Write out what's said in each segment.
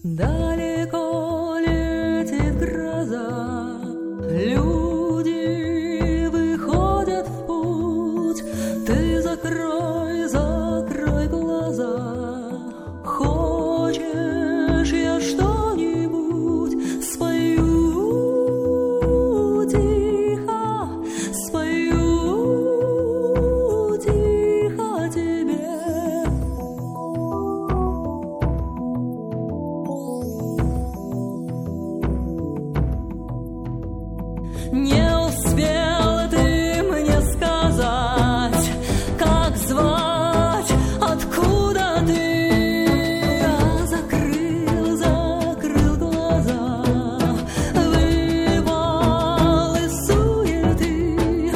Далеко летит гроза, люди выходят в путь. Ты закрой, закрой глаза. Хочешь, я что-нибудь спою тихо, спою тихо тебе. Не успел ты мне сказать, как звать, откуда ты, а закрыл глаза, выпал из суеты,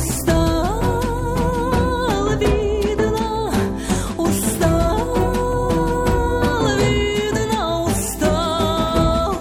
устал, видно, устал, видно, устал.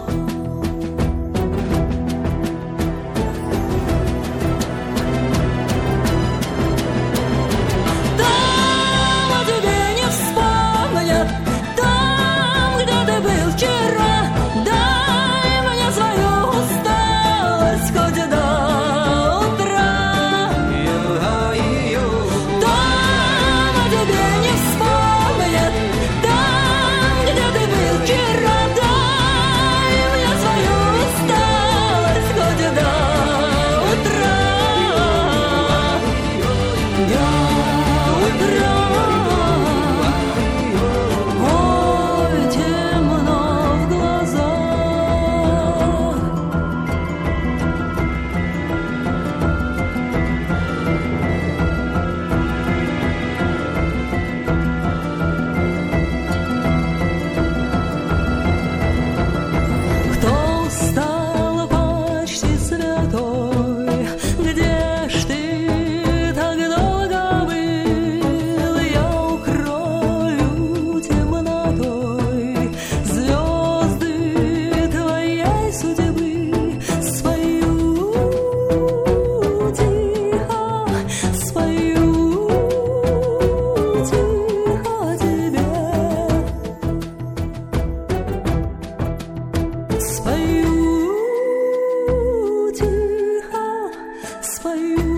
Спою тихо, спою.